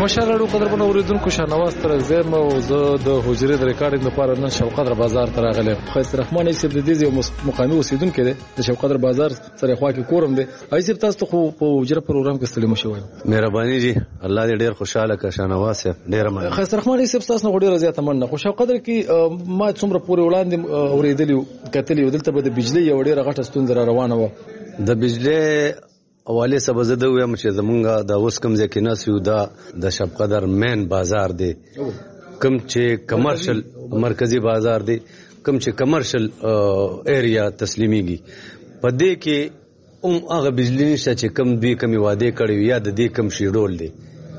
ماشاءالله ډېر قدرمن اوریدونکو شاهنواز ترغزیم او زه د حجرې د ریکارډینګ لپاره نن شوقدر بازار ته راغلی یم. خیست رحمان ایسب د دې یو مقامي اوسیدونکی دی د شوقدر بازار سره خوا کې کورم دی. ایسب تاسو ته خو په حجره پروګرام کې ستړي مشو وایم. مهرباني جی الله دې ډېر خوشاله کا شاهنواز صاحب ډېر مننه. خیست رحمان ایسب تاسو نه ډېر زیاته مننه. خو شوقدر کې ما څومره پورې وړاندې اوریدلی کتلی دلته به د بجلی یو ډېر غټه ستونزه را روانه و. د بجلی حواله سبا زده ویم چې زمونږه د اوس کم ځای کې ناسیو دا د شبقدر مین بازار دی کم چې کمرشل مرکزی بازار دی کم چې کمرشل ایریا تسلیمیږي په دې کې هغه بجلی نشته چې کم دوی کمی وعده کړی یا د دې کم شیډول دی.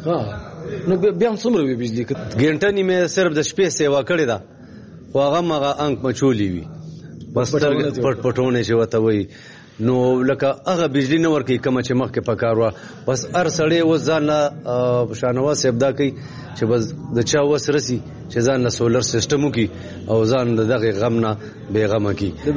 نو بیا هم څومره وی بجلی ګنټه نیمه صرف د شپې سیوا کړی دا خو هغه مغه انک مچولی وي بس پټونه شي وته وي نو لکه هغه بجلی نه ورکی کوم چې مخکې پکاروا بس هر سړی و ځان له شاهنواز صاحب دا کوي چې بس د چا وس رسی چې ځان له سولر سیستم وکي او ځان دغه غم نه بیغمه کی د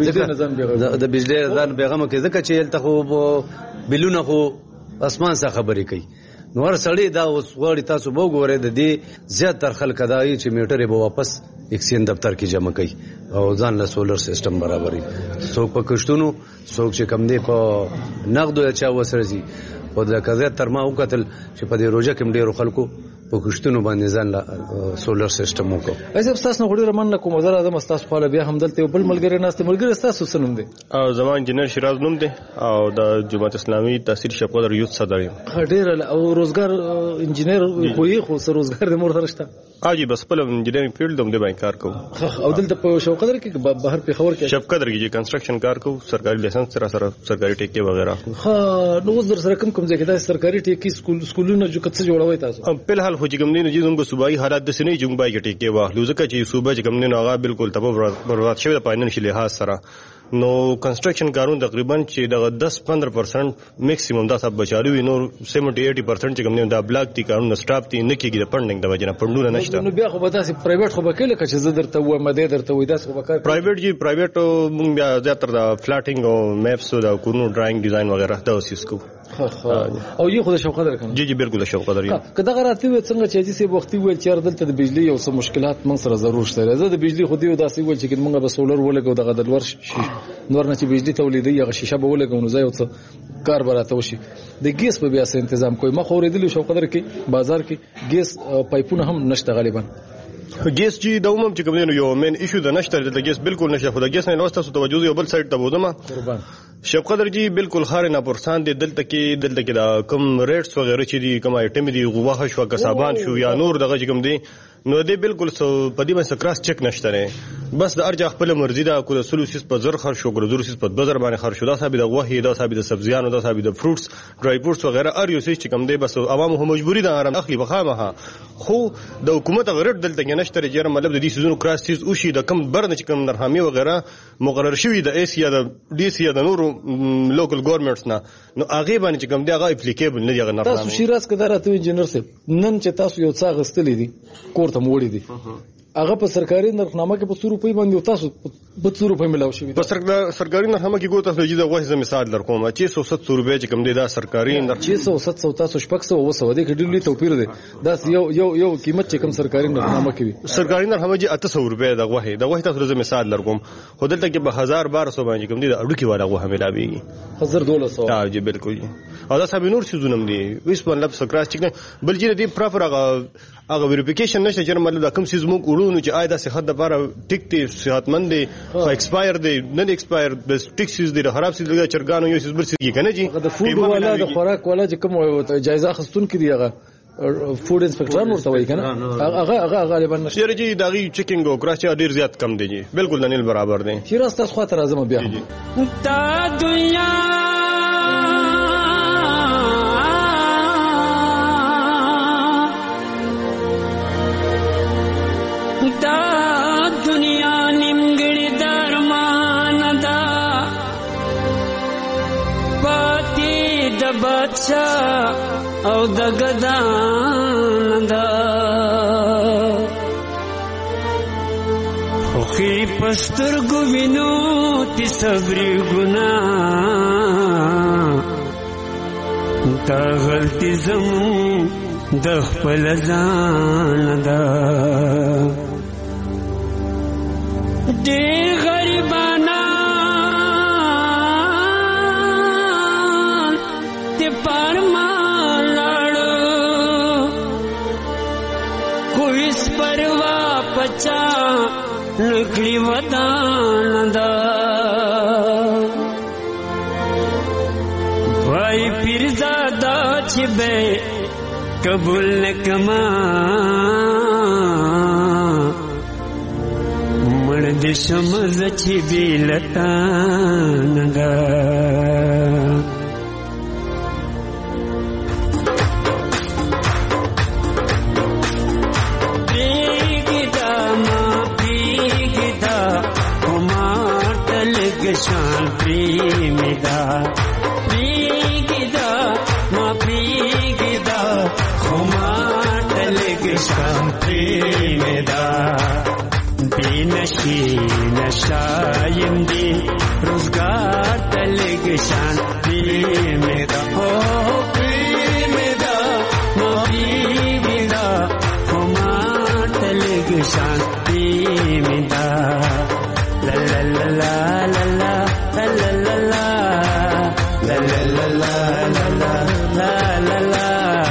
بجلی ځان بیغمه کی ځکه چې تل خو بلونه خو اسمان څخه خبرې کوي نو هر سړی دا اوس غواړي تاسو به وګورئ د دې زیاتره خلک دا وایي چې میټرې به واپس اکسین دفتر کې جمع کوي او ځان له سولر سیستم برابري څوک په کښتونو څوک چې کم دی په نقدو چا وسره سي او د کزه تر ما وکتل چې په دې روزه کې ډېر خلکو په کښتونو باندې ځان له سولر سیستم وکړو. ایسب تاسو نه غوډه مننه کوم زه راځم تاسو خو بیا هم دلته بل ملګری ناشته ملګری تاسو سنوم دی او زمان انجنیر شیراز نوم دی او د جماعت اسلامي تحصیل شبقدر یوث صدر یم. ډېر او روزګار انجنیر خو روزګار د مور درشته اجي بس په انجینرینګ فیلډ دوم دی باندې کار کوم او دلته په شوقدر کې بهر په خبر کې شبقدر کې کنسټرکشن کار کوم سرکاري لایسنس سره سرکاري ټیکې وغیرہ. ها نو در سره کوم ځای کې دا سرکاري ټیکې سکولونه جو کڅ جوړوي تاسو په الحال خو چې کوم نه جوړ صوبایي حالات د سنې جنبای کې ټیکې واخلو ځکه چې صوبه چې کوم نه هغه بالکل تباہ برباد شوی د فاینانشل لحاظ سره نو کنسټرکشن کارون تقریبا چې د 10-15% میکسیمم دا سب بچالو نو 70-80% چې کوم نه دا بلاک تی کارون سټاپ تی نه کېږي د فندینګ د وجنه پندونه نشته. نو بیا خو به تاسو پرایویټ خو به کله چې زه درته و مده درته وې تاسو خو به کار پرایویټ جی پرایویټ مونږ بیا زیاتره د فلاټینګ او میپس او د کورونو ډراینګ ډیزاین وغیرہ دا اوسې کو او یو خو د شوقدر کنه جی بلکل شوقدر یم. کدا غراتی و څنګه چې دې سه وختي ویل چې دلته د بجلی او څه مشکلات من سره ضرور شته زه د بجلی خو دی او داسې ویل چې موږ به سولر ولګو دغه د لور نور نه چې بجلی تولیدي هغه شیشه به ولګو نو زه یو څه کار براته وشي د ګیس په بیا څه تنظیم کوي ما خو ورېدل شوقدر کې بازار کې ګیس پایپونه هم نشته غالبا ګیس چې د عموم چې کوم یو مین ایشو د نشته د ګیس بالکل نشته خو د ګیس نه لوسته توجه یو بل سایت ته بودم شبقدر جی بالکل خار نه پرسان دي دلته کې دا کم ریټس وغیرہ چې دي کوم آیټم دي غوښه شو کسابان شو یا نور دغه چې کوم دي نو دې بالکل په دې باندې کراس چک نشته بس د ارجح خپل مرزي دا کو سلوسیس په زر خرج شو ګرځورسیس په بازار باندې خرج شو دا ثابت د غوښه دا ثابت د سبزیانو دا ثابت د فروټس ډرای فروټس وغیرہ ار یو څه چې کوم دي بس عوامو هم مجبوری ده آرام اخلي بخامه خو د حکومت غرض دلته نشته چې مطلب د دې سيزونو کراس چیز او شي د کم برنه چې کوم نرخامي وغیرہ مقرر شوی د ایس یا د ډي سي یا د نورو لوکل ګورنمنټس نه نو هغه باندې چې کوم دی هغه اپلیکیبل نه دی هغه نرخامي. تاسو شیراز کې درته انجنیر صاحب نن چې تاسو یو څه غستلې دي کوړه موړې دي هغه په سرکاري نرخنامه کې په 100 روپۍ باندې تاسو په 100 روپۍ ملاو شوی په سرکاري نرخنامه کې ګوت تاسو د غوښه مثال درکوم 670 روپۍ چې کوم دی دا سرکاري 670 تاسو شپږ سو وسو د کې ډېر توپیر دی دا یو قیمت چې کوم سرکاري نرخنامه کې وي سرکاري نرخنامه چې 800 روپۍ د غوښه تاسو د مثال درکوم خو دلته کې به 1200 باندې کوم دی د اډو کې والا غوښه ملاويږي 1200 ها جی بالکل او دا سب نور څه زونم دي ویس په لب سکراس چې بل چې دی پراپر هغه ویریفیکیشن نشته چې مطلب دا کوم څه زموږ وړو چې آی دا صحت لپاره ټیک تی صحتمند دی ایکسپایر دی نه ایکسپایر د ټیک سیز دی خراب سیز لګا چرګانو یو سیز بل سیز کنه جی د فود والا د خوراک والا چې کوم جایزه اخستون کړي هغه فود انسپکټر ورته وایي کنه هغه غالبا نشي جی داغي چیکینګ او کراچ ډیر زیات کم دی جی بالکل دنیل برابر دی شیراز تاسو خاطر اعظم بیا تا دنیا دا دنیا نیمګړی درمان دا پاتې د بادشاہ او د ګدان دا خوخي پسترګو وینو تی صبرې ګناه تا غلطی زمو د خپل ځان دا ډېر غریبانان ته پرمان لاړو کوئی پروا پچا نکلی ودان دا بھائی پیرزادا چې به قبول نکما مرد شمز چې بیلتان دا پریگدا ما پریگدا کمار تلگ شان پریمدا پریگدا ما پریگدا کمار تلگ شان پریمدا بینشی نشایم دی روزگار تلگ شان پریمدا ہو پریمدا ما پریمدا کمار تلگ شان پریمدا لا لا لا لا لا لا لا لا لا لا لا لا لا لا لا لا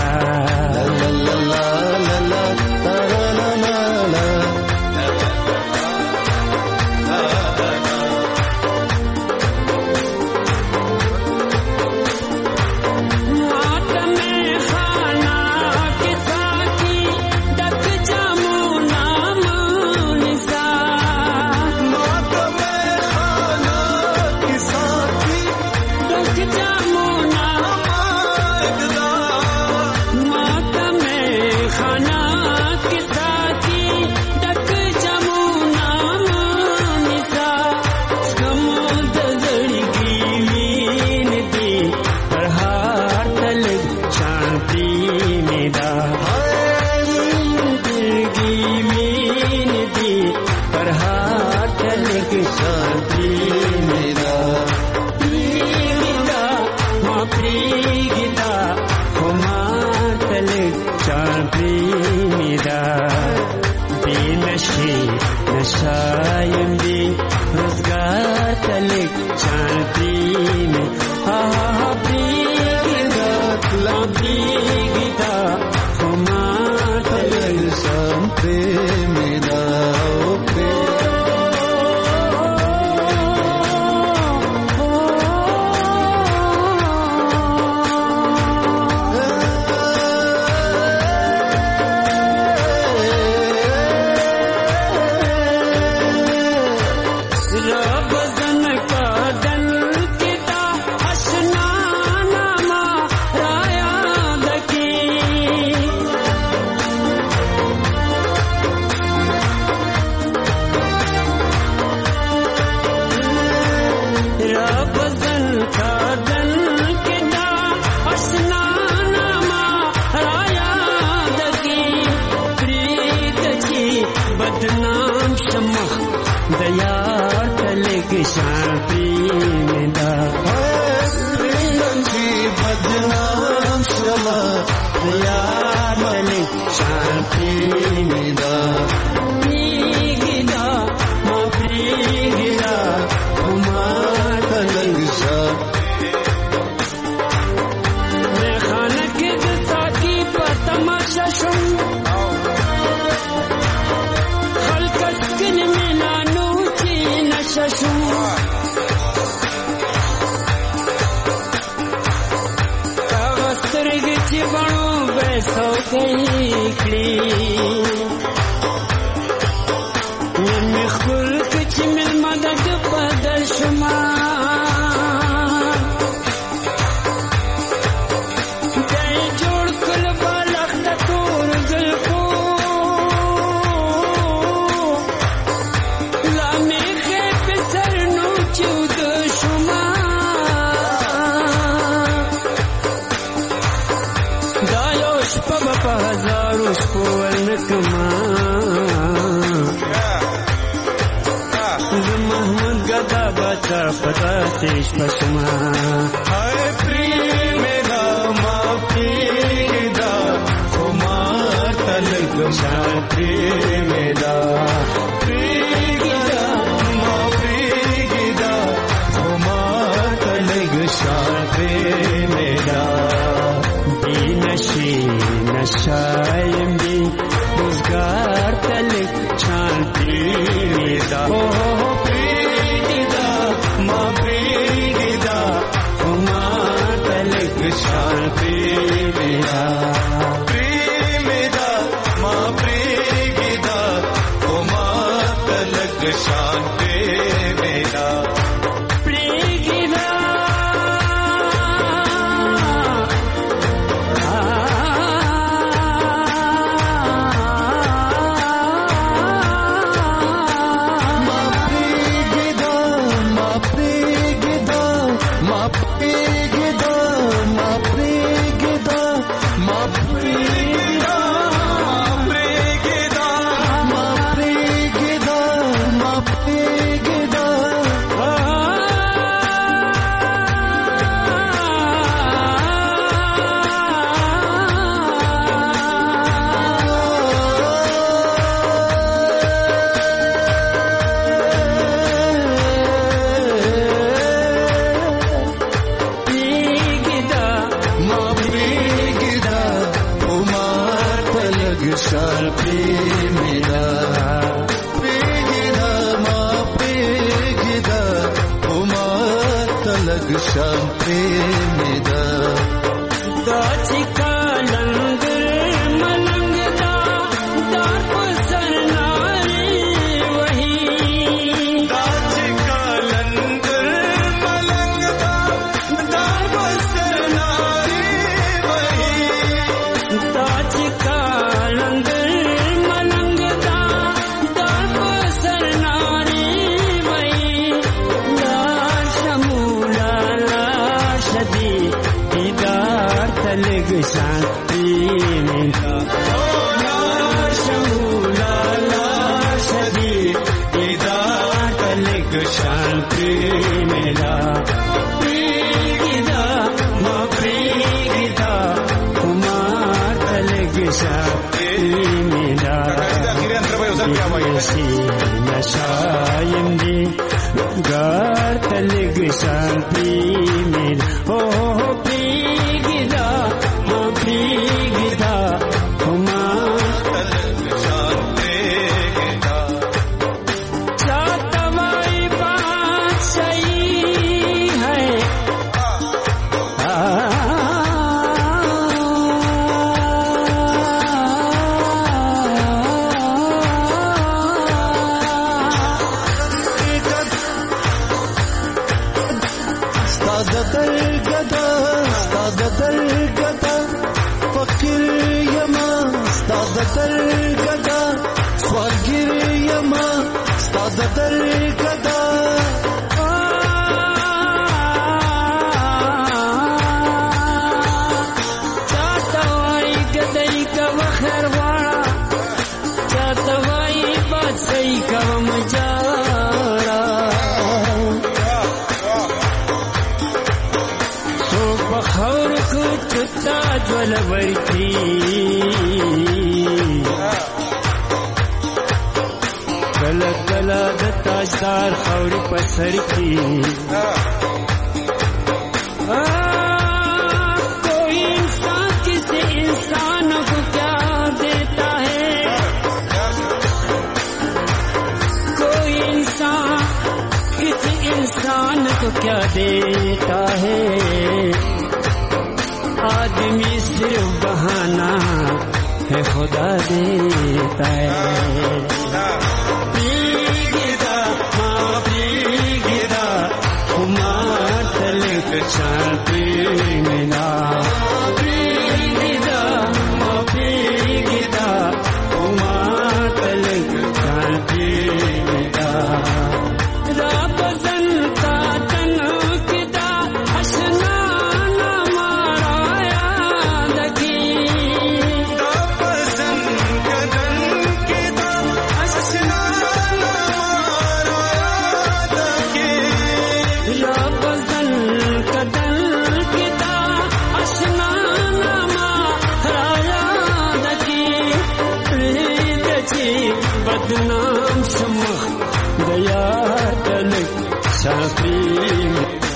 نشایم دی روزگار تلک شانتی میں ہاں پریگدا لا پریگدا ہمار تلک شانتی میں دا بدنام شمخ دیا تلگ شان پریمدا بدنام شمخ دیا تلگ شان پریمدا پریگدا ما پریگدا ہمار تلگ شان میں خانہ کے دستا کی پتماشا شم سترګې چې بڼو به څوکۍ کړي نن مې خپل که چې مېلمه ده که بدل شما بیا یې جوړ کړل بالښت د تور زلفو لا مې ښې په سر نو چې وده شما دا یو شپه به په هزارو شپو ورنکما زه محمود ګدا باچا په داسې شپه شما پریمدا ما پریږده خو शांति मेरा प्रीगिदा मा प्रीगिदा हुमा तलग शांति मेरा नशे नशायम भी रोजगार तलग शांति मेरा प्रीगिदा मा प्रीगिदा हुमा तलग शांति मेरा शांति मेरा प्रीगिदा मा प्रीगिदा मा प्रीगिदा मा प्रीगिदा मा प्रीगिदा मा प्रीगिदा शांति मेरा प्रीगिदा मा प्रीगिदा हुमा तलग शांति मेरा दाची का लंगर मलंगदा दार पसर नारी वही दाची का लंगर मलंगदा दार पसर नारी वही दाची का शांति मेरा शमूला शदी दीदार तलग शांति मेरा प्रीगिदा मा प्रीगिदा हुमा तलग शांति मेरा नशायम दी गार तलग शांति मेरा हो प्रीगिदा प्रीगिदा हुमा तलग शांति मेरा क्या तुम्हारी बात सही है फकीर यमा स्तादतर गदा स्वागिर यमा स्तादतर गदा चातवाई गदई का वखर वाड़ा चातवाई बादशाही का मजारा बखौर को चुत्ता ज्वलवर की गला गला ताजदार खौर पसर की कोई इंसान किसी इंसान को क्या देता है कोई इंसान किसी इंसान को क्या देता है आदमी सिर्फ बहाना है खुदा देता है प्रीगिदा मा प्रीगिदा हुमा तलग शांति मेरा प्रीगिदा मा प्रीगिदा हुमा तलग शांति मेरा राबजन का तन किदा हसना Krishna بدنام شمخ دیار تلک شافیم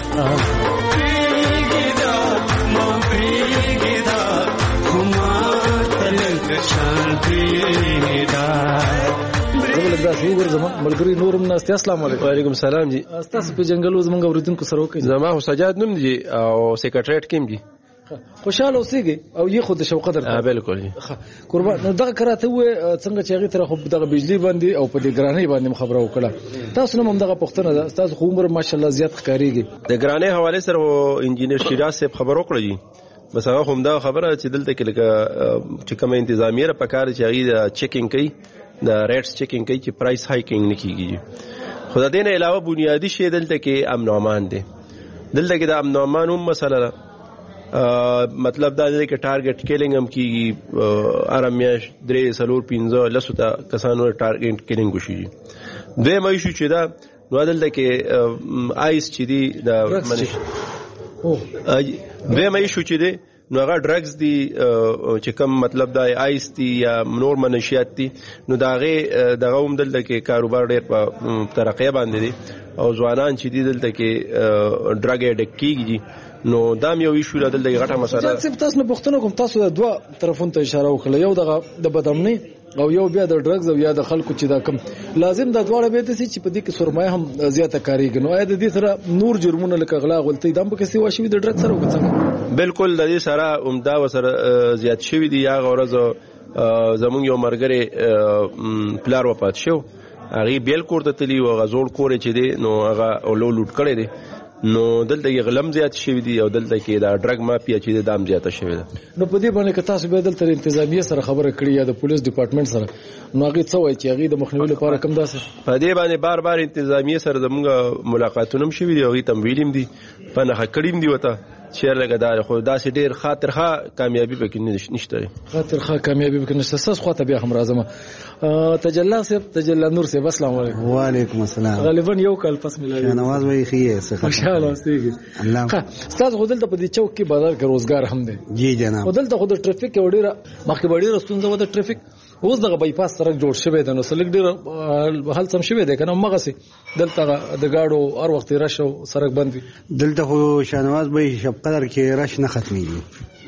پریگدا ما پریگدا خما تلک شافیدا داسې وګرځم ملګری نورم ناست. السلام علیکم. وعلیکم السلام جی. تاسو په جنگل زمونږ اوریدونکو سره وکړئ. زما هو سجاد نوم دی او سیکریټریټ کې دی. خوشاله اوسېږي او یې خود شوق قدر. بالکل جی. قربان نو دغه کراته و څنګه چې هغه تر خو دغه بجلی باندې او په دې ګرانۍ باندې خبره وکړه. تاسو نو هم دغه پښتنه ده. تاسو خو عمر ماشاءالله زیات ښکاریږي. د ګرانۍ حواله سره انجینیر شیراز صاحب خبر وکړه جی. بس هغه هم دا خبره چې دلته کې لکه چې کوم انتظامیه په کار چې هغه چیکینګ کوي د ریټس چیکینګ کوي چې پرایس هایکینګ نه کیږي. خو د دې نه علاوه بنیادی شی دلته کې امن او امان دی. دلته کې د امن او امان هم مسله ده. مطلب دا دی چې ټارګټ کیلینګ هم کیږي. ارمیاش 3 4 15 لسوتا کسانو ټارګټ کیلینګ وشي. دوی مې شو چې دا نو دلته کې آیس چې دی د دوی مې شو چې دی نو هغه ډرګز دي چې کوم مطلب دا آیس دي یا نور منشیات دي نو داغه دغه هم دلته کې کاروبار ډېر په ترقې باندې دي او ځوانان چې دي دلته کې ډرګ اډیکټ کیږي نو دا یو ایشو دلته غټه مسله. تاسو نه پوښتنه کوم تاسو د دوه طرفونو ته اشاره وکړه. یو دغه د بدامنۍ او یو بیا د ډرګز او یا د خلکو چې دا کم لازم د دواړه به د سي چې په دې کې سرمایه هم زیاته کاریږي. نو اې د دې سره نور جرمونه لکه غلا غلطي دم په کې سی واشي د ډرګ سره وکړه. بالکل د دې سره عمده وسره زیات شوی دی. یا غورز زمون یو مرګره پلار وپات شو هغه بیل کور ته تلی او غزول کور چې دی نو هغه اولو لوټ کړي دی. نو دلته کې غلم زیات شوی دی او دلته کې دا ډرګ مافیا چې دام زیات شوی دی. نو په دې باندې که تاسو به دلته انتظامیه سره خبره کړی یا د پولیس ډپارټمنټ سره نو هغه څه وایي چې هغه د مخنیوي لپاره کوم داسه په دې باندې بار انتظامیه سره زموږ ملاقاتونه هم شوي دي او تمویلیم دي په نه کړیم دی وته چې لګا دا خو داسې ډیر خاطرخه کامیابی پکې نشته. خاطرخه کامیابی پکې نشته. ساس خو ته بیا هم راځم. تجلا صاحب تجلا نور صاحب السلام علیکم. وعلیکم السلام. غالبا یو کال پس ملایي نواز وای خیه څه خوشاله اوسېږي. الله استاد غدل ته په دې چوک کې بازار کې روزګار هم دی. جی جناب. غدل ته خود ټریفیک وړي مخکې وړي رستونځه و د ټریفیک اوس دغه بایپاس سړک جوړ شوی دی نو سلګ ډیر حل سم شوی دی کنه مغه سي دلته د گاډو هر وخت رش او سړک بند وي. دلته خو شانواز به شپ قدر کې رش نه ختميږي.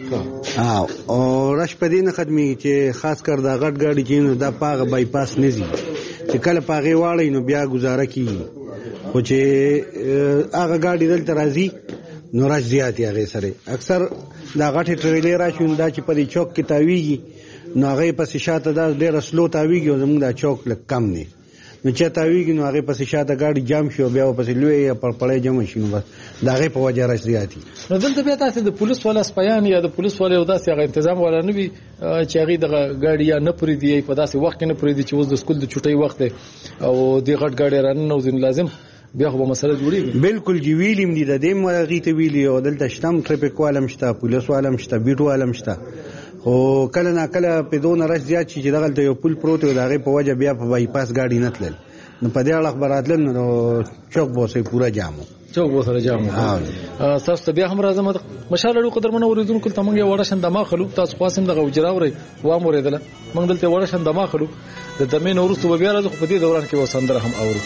او رش په دې نه ختميږي چې خاص کر دا غټ گاډي چې نو دا پاغه بایپاس نه زی چې کله پاغه واړی نو بیا گزاره کیږي. خو چې هغه گاډي دلته راځي نو رش زیات یې سره اکثر دا غټ ټریلر راشي دا چې په دې چوک کې تاویږي نو هغه پسې شاته دا ډېر سلو تاویږي او زموږ دا چوک لږ کم دی نو چې تاویږي نو هغه پسې شاته گاډي جام شي او بیا پسې لوی پر پړې جام شي نو بس دا هغه په وجه راځي زیاتی. نو دلته بیا تاسو د پولیس والا سپیان یا د پولیس والا داسې هغه تنظیم والا نه وي چې هغه د گاډي یا نه پرې دی په داسې وخت کې نه پرې دی چې اوس د سکول د چټي وخت دی او د غټ گاډي رانه نو ځین لازم بیا خو مسله جوړیږي. بالکل جی ویلیم دی د دې مرغی ته ویلی او دلته شتم ټریفیک والم شته پولیس والم شته بیټ والم شته او کله نه کله په دون رش زیات شي چې دغه یو پل پروت دی دغه په وجه بیا په بایپاس گاډي نه تلل نو په دې اړه خبرات لن نو چوک بو سه پورا جامو چوک بو سره جامو. تاسو بیا هم راځم مشاله قدر منو اوریدونکو ته مونږ وړه شند ما خلو تاسو خاصم دغه وجراوري و امریدله مونږ دلته وړه شند ما خلو د دمین ورستو بیا راځو په دې دوران کې وسندره هم اورو.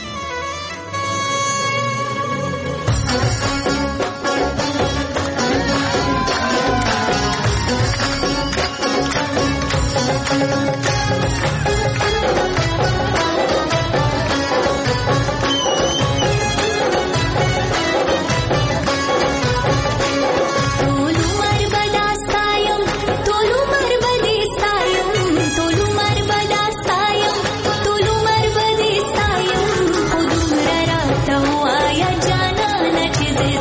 Tolu mar badi sayam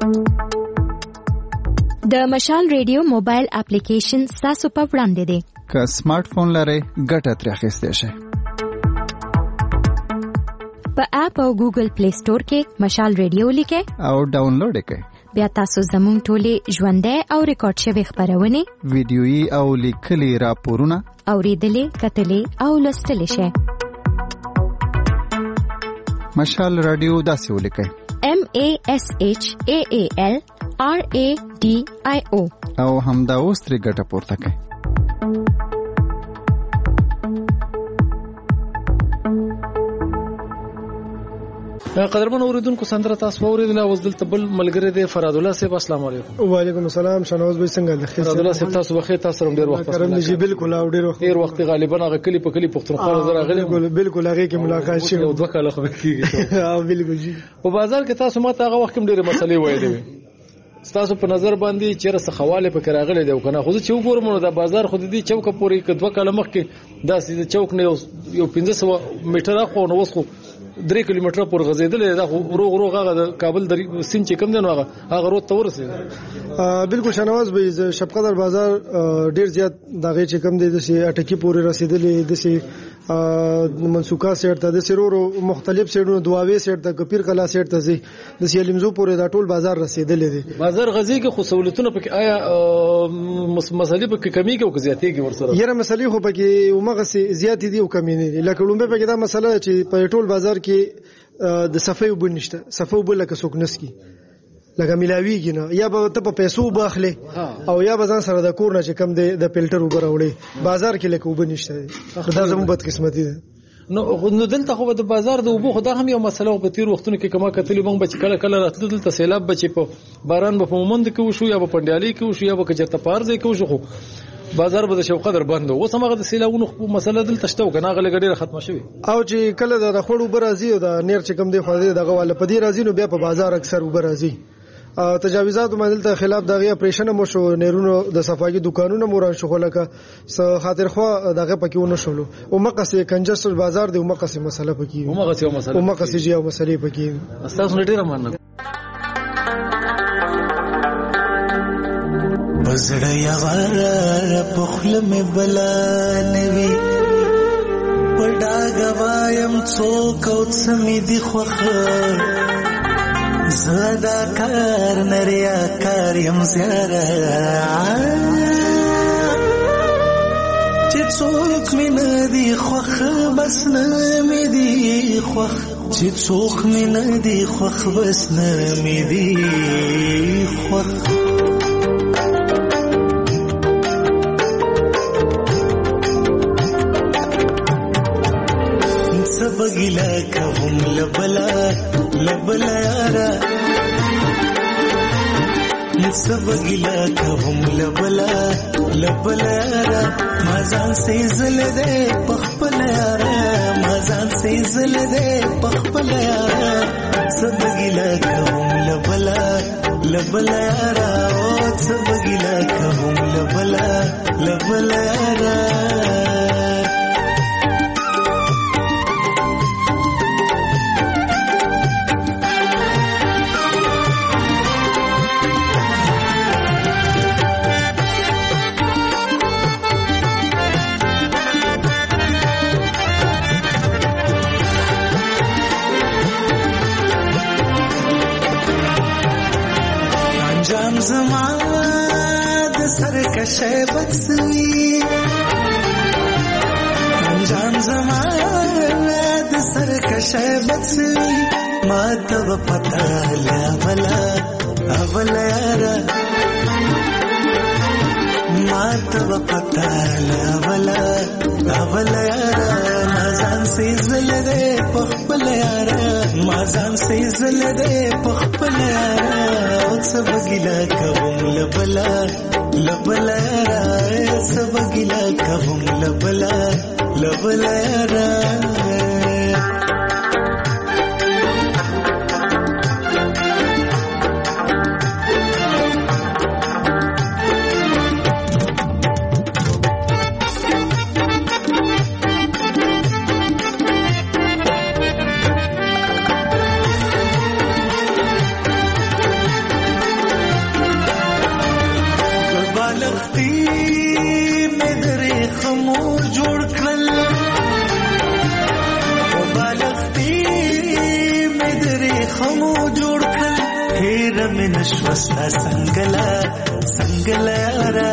د مشال ریډیو موبایل اپلیکیشن تاسو په وړاندې دی. که سمارټ فون لرئ ګټه ترې اخیستی شئ. په اپ او ګوګل پلی سٹور کې مشال ریډیو لیکئ او ډاونلوډ یې کړئ. بیا تاسو زموږ ټولې ژوندۍ او ریکارډ شوي خپرونې، ویډیويي او لیکلي راپورونه اورېدلې، کتلې او لوستلی شئ. مشال رادیو داسې ولیکئ: MASHAALRADIO او همدا اوس ترې ګټه پورته کړئ. قدرمن اوریدونکو سندره تاسو اوریدله. اوس دلته بل ملګری دی فراد الله صاحب. السلام علیکم. وعلیکم السلام. شنوز به څنګه د خیر فراد الله صاحب تاسو بخیر. تاسو هم ډیر وخت کرم نشي. بالکل او ډیر وخت غالبا هغه کلی په کلی پښتونخوا زره غلي. بالکل هغه کې ملاقات شي او دوه کاله خو کېږي. ها بالکل جی. په بازار کې تاسو ماته هغه وخت کې ډیره مسلې وایي. تاسو په نظر باندې چیرې څه حواله پکې راغلي دی کنه؟ خو چې وګورم نو د بازار خو دې چوک پورې ک دوه کاله مخکې داسې چوک نه یو 1500 میټر اخو نو وسخو 3 کیلومتر پورې غزیدل. دا روغ هغه د کابل د سین چې کم دی نو هغه روت ته ورسېد. بالکل شنواز به شپقدر بازار ډیر زیات دغه چې کم دی د اټکی پورې رسیدلې د منسوکا سیټ ته د سرورو مختلف سیټونو دواوی سیټ ته کپیر کلا سیټ ته زی د سیلمزو پورې دا ټول بازار رسیدلې دي. بازار غزي کې خو سہولتونه پکې آیا مسلې پکې کمی کې او زیاتېږي ورسره؟ یره مسلې خو پکې ومغه زیاتې دي او کمی نه دي. لکه لومبه پکې دا مسله چې په ټول بازار کې د صفې وبنشته. صفې وبل لکه سوکنس کی لکه ملاویږي نه، یا به ته په پیسو باخله او یا به ځان سره د کور نه چې کم دی د فلټر وبراوړي. بازار کې لکه وبنشته. دا زموږ بد قسمتي ده. نو دلته خو د بازار د وبو خدا هم یو مسله په تیر وختونو کې کما کتلې مونږ به کله کله راتلل دلته سیلاب بچي په باران په مومند کې وشو یا په پندیالي کې وشو یا په چرته پارځي کې وشو. خو بازار به د شو قدر بند و. اوس هغه د سیلاونو مسله دلته شته کنه غل غډیره ختمه شوی. او چې کله د خړو برازي او د نیر چې کم دی خو دغه والا په دې راځي نو بیا په بازار اکثر وبرازي. تجاوزات مدلته خلاف دغه اپریشن مو شو. نیرونو د صفائی دکانونو موران شو خلکه خاطر خو دغه پکې ونه شولو. او مقصه کنجستر بازار دی او مقصه مسله پکې او مقصه جیو مسلې پکې. استاسو ډیره مننه. بزړه یوار په خله مې بلا نوي پډا غوایم څوک او سمې دی خوخه زدا کار نریا کار یم زیاره چې څوک مې نه دی خوخه بس نه مې دی خوخ چې څوک مې نه دی خوخ بس نه مې دی خوخ. بگیلا کهم لبلا یارا سب گیلا کهم لبلا یارا مازان سے زل دے پخپل یارا مازان سے زل دے پخپل یارا سب گیلا کهم لبلا یارا سب گیلا کهم لبلا یارا. شیبت سوی انجام زمان د سر کا شیبت سوی ما تب پتا لیا بلا اولا یارا ما تب پتا لیا بلا اولا یارا مازان سے زل دے پخپل یارا مازان سے زل دے پخپل یارا سب گلا کبم لبلا یارا سب گلا کبم لبلا یارا. من نشوستا سنگلا یارا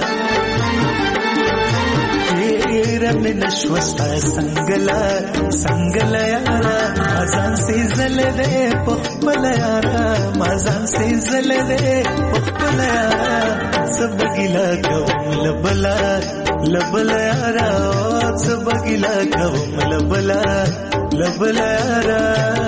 من نشوستا سنگلا یارا مازان سیزل دے پخپل یارا مازان سیزل دے پخپل یارا سب گلا کوم لبلا یارا سب گلا کوم لبلا یارا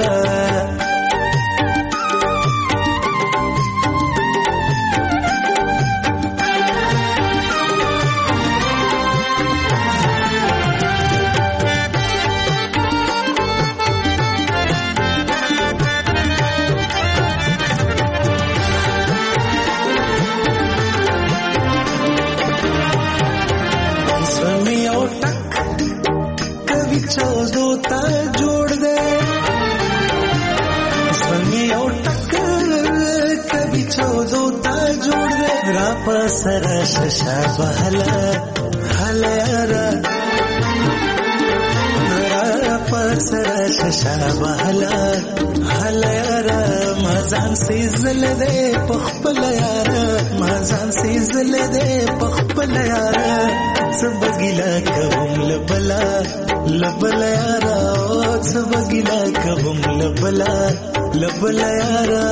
سرا ششا بهلا هلیارا سرا ششا بهلا هلیارا مازان سیزل دے پخپل یارا مازان سیزل دے پخپل یارا سب گلا کوم لبلا یارا سب گلا کوم لبلا یارا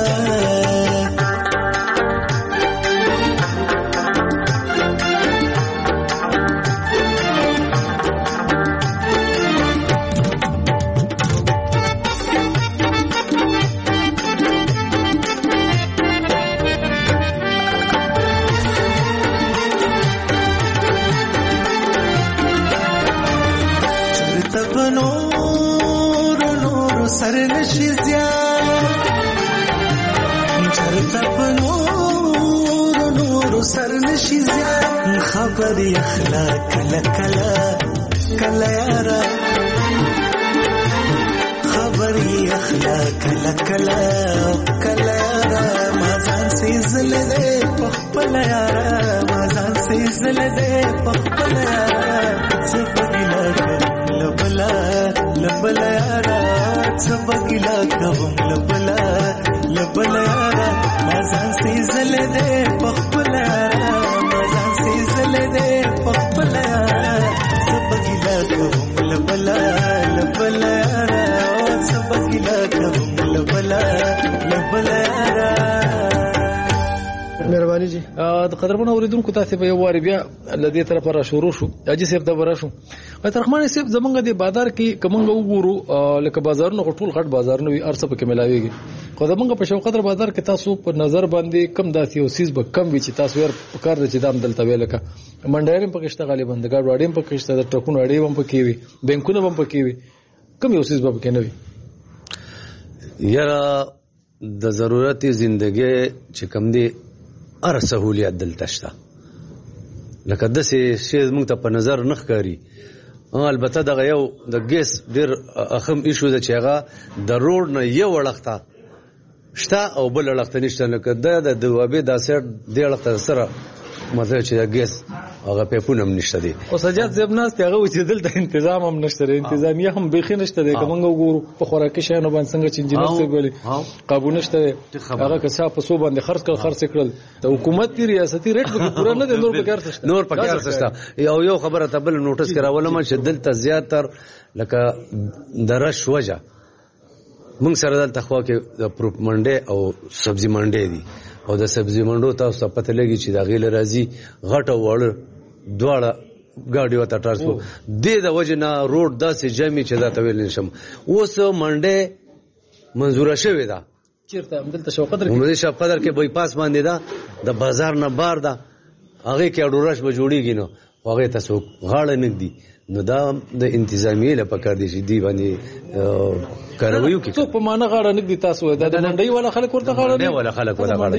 خبر اخلا کلا یارا خبر اخلا کلا یارا مازان سیزل دے پخپل یارا مازان سیزل دے پخپل یارا سب گلا کوم لبلا یارا سب گلا کوم لبلا یارا مازان سیزل دے پخپل یارا سیزل دے پخپل یارا سب گلا کوم لبلا یارا سب گلا کوم لبلا یارا مهرباني جی د قدرمن اوریدونکو تاسو په یو واری بیا لدې طرف را شروع شو اجي صاحب دا ورا شو ترخمان صاحب زمونږ د بازار کې کومنګ وګورو لکه بازارونو ټول غټ بازارونه وي ارڅ په کې ملاويږي خو زمونږ په شو قدر بازار کې تاسو په نظر باندې کم داسې یو سیس به کم وي چې تاسو ور کار د چې دام دلته ویلکه منډایرم په کې غالبا د ګاډ واډیم په کې د ټرکونو اړې هم په کې وي بانکونه هم په کې وي کم یو سیس به کې نه وي یاره د ضرورت زندګي چې کم دی ار سہولیت دلته شته لکه د شی موږ ته په نظر نه ښکاری البته دغه یو د ګیس ډیر اخم ایشو د چېغه د روډ نه یو وړخته شته او بل وړخته نشته لکه د دوابې د سر د وړخته سره مطلب چې د ګیس هغه پیپونه هم نشته دي او سجاد زب ناس ته هغه چې دلته تنظیم هم نشته انتظامیه هم بيخي نشته دي کومنګ وګورو په خوراکي شانو باندې څنګه چې انجینر څه ویلي قابو نشته هغه کسا په سو باندې خرڅ کړل د حکومت دی ریاستي ریټ به پورا نه دي نور په کار څه یو خبره ته بل نوټس کراوله ما چې دلته زیاتر لکه درش وجه موږ سره دلته خو کې د پروپ منډه او سبزی منډه دي او د سبزی منډو تاسو پته لګي چې دا غیل راځي غټه وړ دواړه ګاډي وته ترسو د وجه نه روډ داسې جامي چې دا تویل نشم اوس منډه منزوره شوې ده چیرته دلته شو قدر کې بای پاس باندې ده د بازار نه بار ده هغه کې اډورش به جوړیږي نو هغه تاسو غاړه نه دي نو دا د انتظامیه لپاره کار دي چې دی باندې کارویو کې څو په معنا غاړه نه دي تاسو دا د منډي ولا خلک ورته غاړه نه ولا خلک ورته غاړه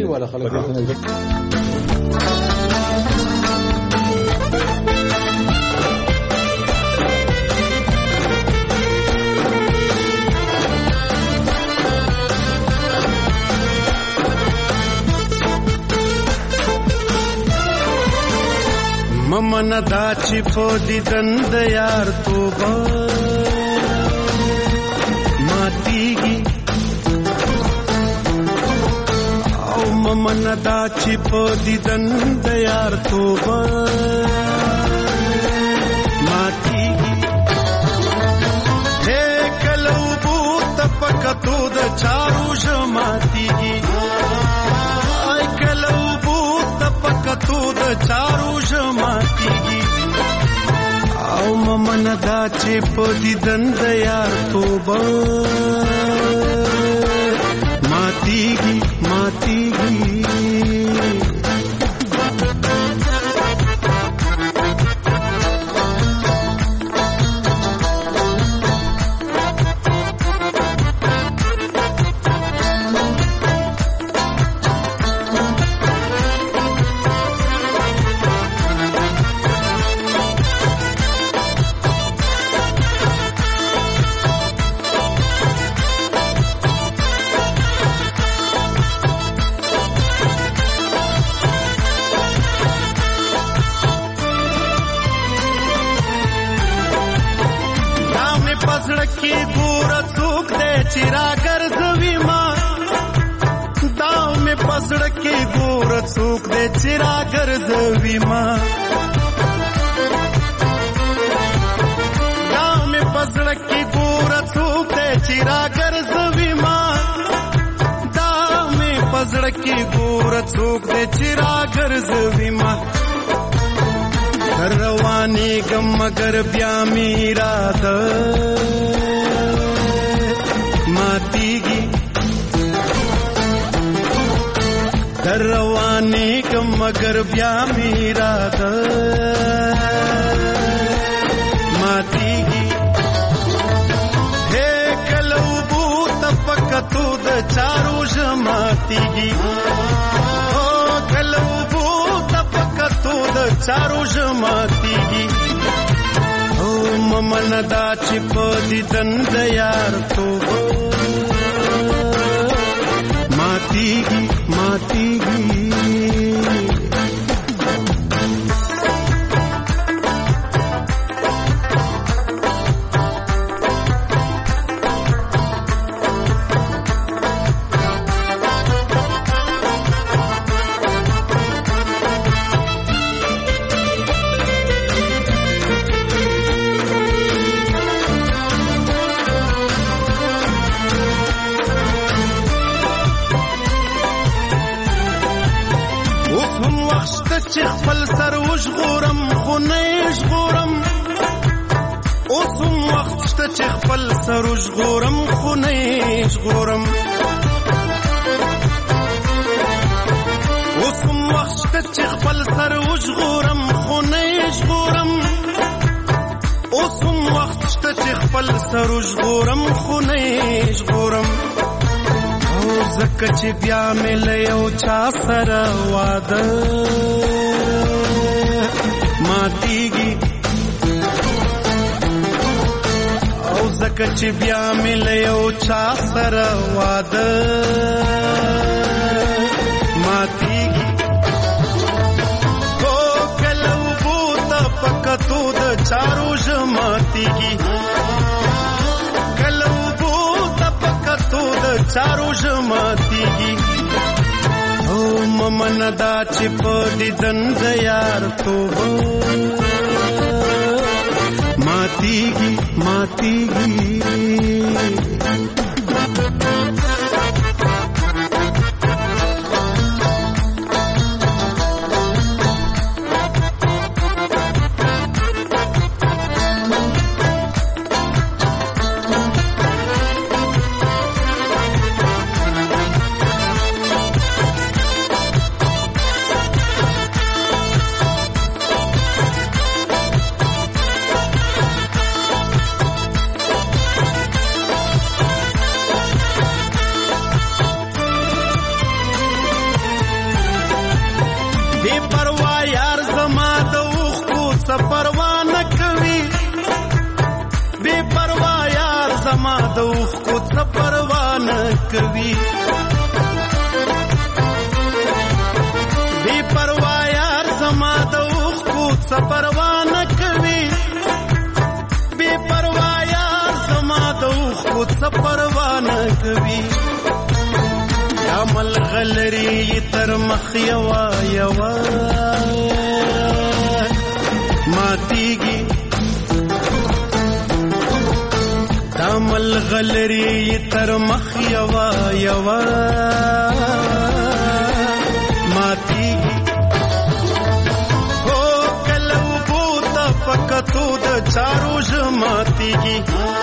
ممن دا چې په دیدن د یار توبه ماتیږي او ممن دا چې په دیدن د یار توبه ماتیږي هې کله اوبو ته په کتو د چارو ژماتیږي ای کله اوبو ته په کتو د چارو ژماتیږي او ممن دا چې په دیدن د یار توبه ماتیږي ماتیږي चिरा गर्जवी माँ गाँव में पसड़ की गोरत सूखते चिरा गर्जवी माँ गाँव में पसड़ की गोरत सूखते चिरा गर्जवी माँ रवानी गम मगर ब्या मीरा द मातीगी रवानी कम मगर ब्या मीरा द मातीगी हे कलऊबू तपकतू द चारू जमातीगी ओ कलऊबू तपकतू द चारू जमातीगी ओ ममन दा चिप दिदंद यार तो मातीगी मातीगी خپل سر وژغورم خو نه ژغورم اوسم وخت شته چې خپل سر وژغورم خو نه ژغورم اوسم وخت شته چې خپل سر وژغورم خو نه ژغورم اوسم وخت شته چې خپل سر وژغورم خو نه ژغورم زکه چې بیا مې له یو چا سره واده ماتیږي او زکه چې بیا مې له یو چا سره واده ماتیږي او کله اوبو ته په کتو د چارو ژماتیږي کله اوبو ته په کتو د چارو ژماتیږي او ممن دا چې په دیدن د یار توبه ماتیږي ماتیږي دوخ کو څه پروا نه کوي بے پروا یار زما دوخ کو څه پروا نه کوي بے پروا یار زما دوخ کو څه پروا نه کوي عمل غلري تر مخ یوا یوا ماتیږي دامل غلري تر مخ یوا یوا ماتیږي هو کلو بوت پکتو د چارو ژماتیږي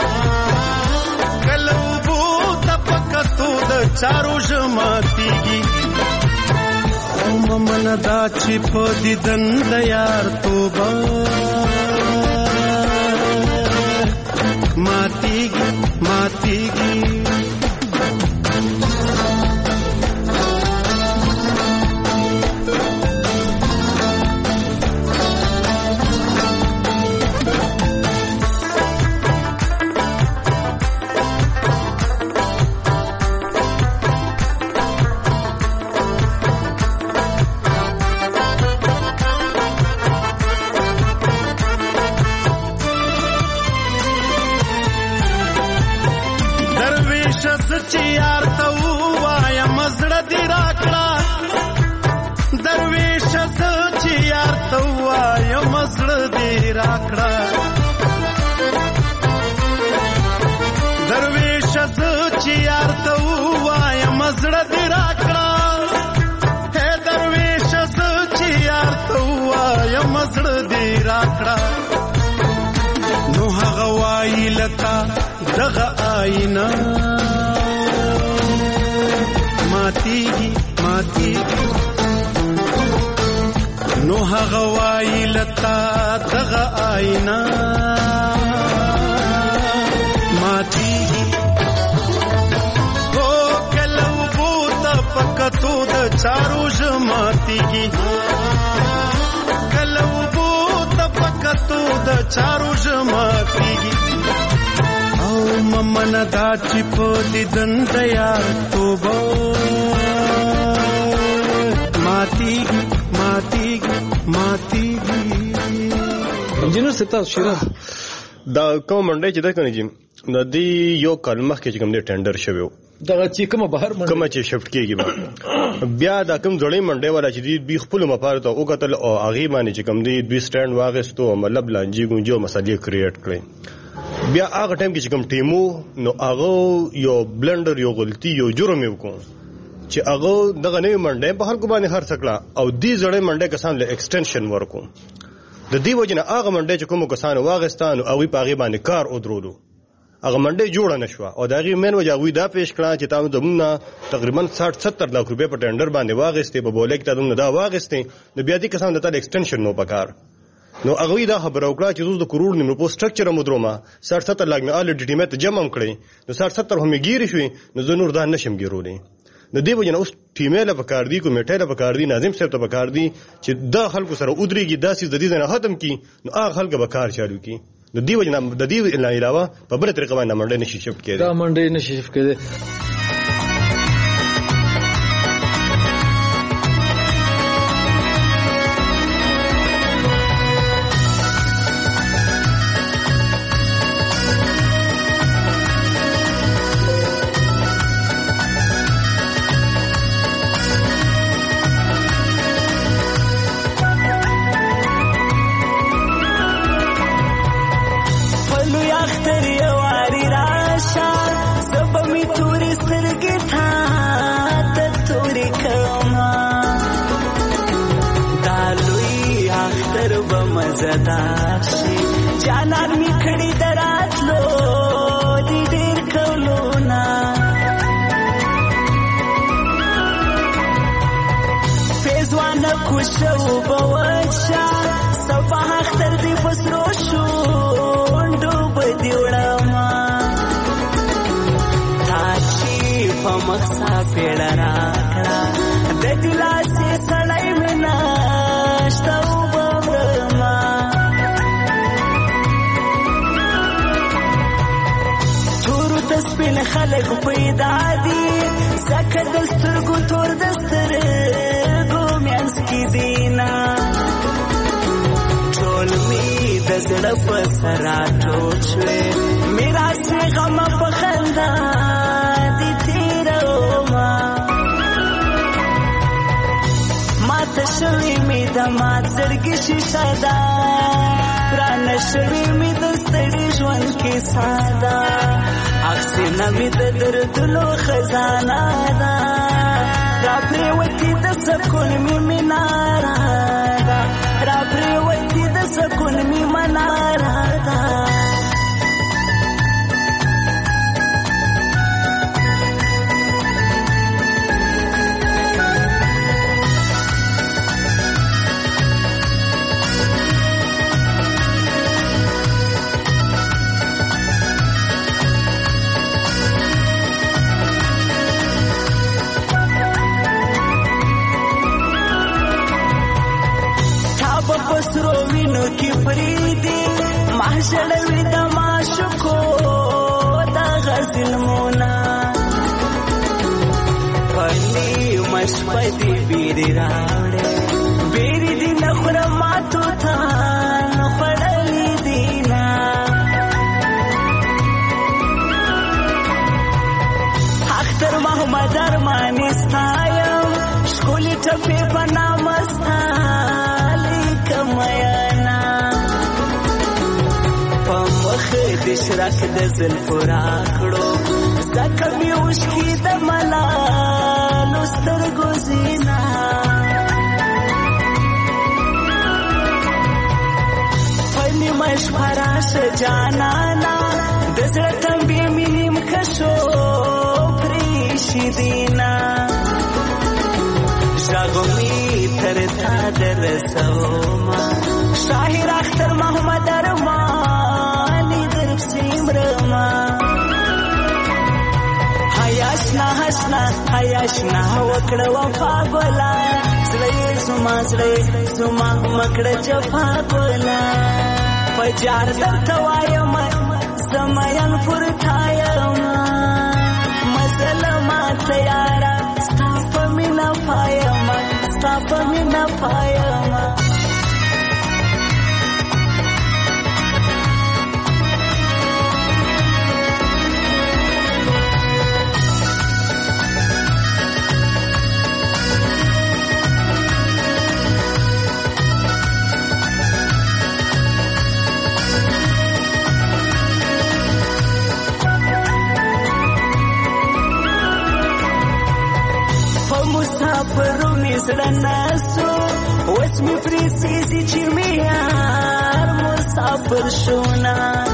کلو بوت پکتو د چارو ژماتیږي ممن دا چې په دیدن د یار توبه ماتیږي ماتیږي نو هغه وای لتا دغه آینا ماتیږي ماتیږي نو هغه وای لتا دغه آینا ماتیږي او کلو بوت پکتو د چارو ژماتیږي کلو پکتو د چارو ژماتیږي او ممن دا چې په دیدن د یار توبه ماتیږي ماتیږي ماتیږي انجینر ستا شیراز دا کوم منډه چې دا کنه جی د دې یو کلمه کې کوم دې ټندر شوی دا چې کومه بهر منډه کومه چې شفت کېږي بیا دا کوم ځړې منډه والا چې دوی خپل مفاد ته وکتل او هغه باندې چې کوم دوی سټاند واغستو مطلب لانجی ګونجو مسالې کریټ کړي بیا هغه ټایم کې چې کوم ټیمو نو هغه یو بلندر یو غلطي یو جرم وکړ چې هغه دغه نه منډه په خلکو باندې هر څکړه او دې ځړې منډه کسان له ایکسټنشن ورکو د دې وجنه هغه منډه چې کوم کسان واغستانو او په هغه باندې کار او درولو هغه منډه جوړه نشوه او دا غي مین وجه غوي دا پیش کړه چې تاسو دمنه تقریبا 60-70 لک روپے په ټندر باندې واغستې په بوله کې تاسو دا واغستې نو بیا دې کسان د ایکسټنشن نو پکار نو هغه دا خبره وکړه چې د کروڑ نیمه په سټرکچر مدرومه 60-70 لک نه ال ډیټیمټ جمع کړي نو 60-70 هم ګیری شوې نو زه نور دا نشم ګیرولې نو دی وجنه اوس ټیمه په کار دی کمیټه په کار دی ناظم صاحب ته په کار دی چې دا خلکو سره ودرېږي داسې د دې نه ختم کی نو هغه خلک به کار چالو کی د دې وجنه د دې علاوه په بل طریقه باندې منډه نشي شفت کېږي دا منډه نشي شفت کېږي جانان می کړي دراتلو دې ډېر کولونا فیضوان کوشو بوچا صفه اختر دې پسرو شو ډوب دی وړما تاچی په مخسا پیړه راکړه د ګلاسې سړی منا شتو سپین خلق پیدا دي زکه د سترګو تور د سترګو میانس کې دینا ټول می د زړه په سرا ټوټ شوې میراث می غم په خندا دي تیرو ما ماته شوی می د مات زړګي شیشه ده پرانه شوی می د ستړي ژوند کې ساده اکسینه می د دردونو خزانه ده را پریوتی د سکون می مناره ده را پریوتی د سکون می مناره ده پسرو وینو کی فریدی محشلوی د معشوقو د غزل مونا پلی مشپدی بیری راوړې بیری دی نخره ماتو تا نخړلی دینا اختر محمد ارمانی ستایم شکولی ټپې بنا مستا میانا پمخ د شرک د زلفو راکړو زکه می اوښکې د ملالو سترګو زینا پنی مشپه راشه جانانا د زړه تمبې مې نیم کشو پریښي دینا ژغمې تر تا درسوما شاهر اختر محمد ارمانی در سیمرما حیاشنا حشنا حیاشنا وکړه وفا ګلا زړه زما مکړه جفا ګلا پجار درته وایم زمایان پر تایم مسلما تیارا ستاپ مینا پایم ستاپ مینا پایم مسافرونی زړه ناسو اوس می پریسیزي چې می یار مسافر شونا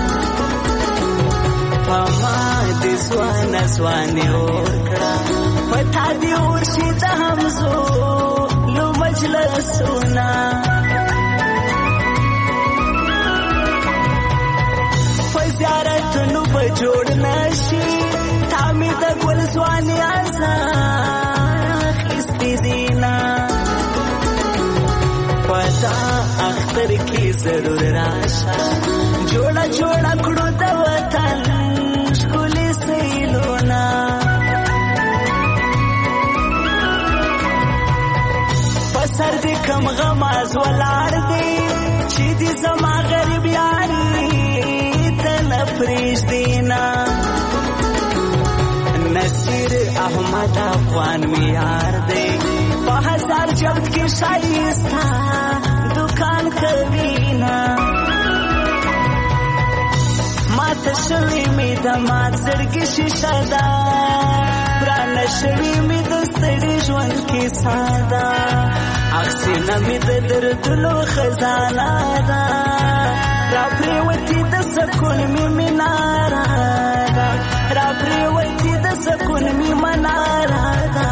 پما دې سوانه ورکړه پتا دې ورشي د همزو لو مجلسونا فزیارت نو په جوړ نشي تامي د ګل ځواني دینا پتا اختر کی ضرور راشا جوڑا جوڑا کړو د وطن ښکلي سیلونا پسر دې کم غماز ولاړ دی چې دې زما غریب یاري تل پریش دینا نصیر احمد افغان میار دے بہزار جلد کی شائستہ دکان کوینا مات شوی می د مات زړګي شیشه ده پرانه شوی می د ستړي ژوند کې ساده اکسینه می د دردونو خزانه ده را پریوتی د سکون می مناره ده را پریوتی د سکون می مناره ده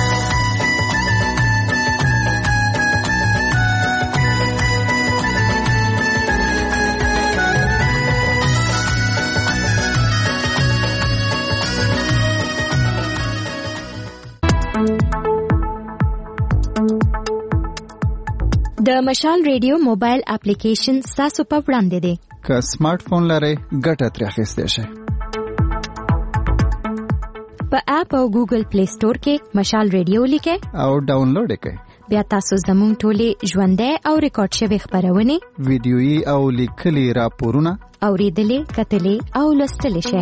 د مشال ریډیو موبایل اپلیکیشن تاسو په وړاندې دی که سمارټ فون لرئ ګټه ترې اخیستی شئ په اپ او ګوګل پلی سٹور کې مشال ریډیو لیکئ او ډاونلوډ یې کړئ بیا تاسو زموږ ټولې ژوندۍ او ریکارډ شوې خبرونه ویډیويي او لیکلي راپورونه اوریدلې کتلې او لوستلې شئ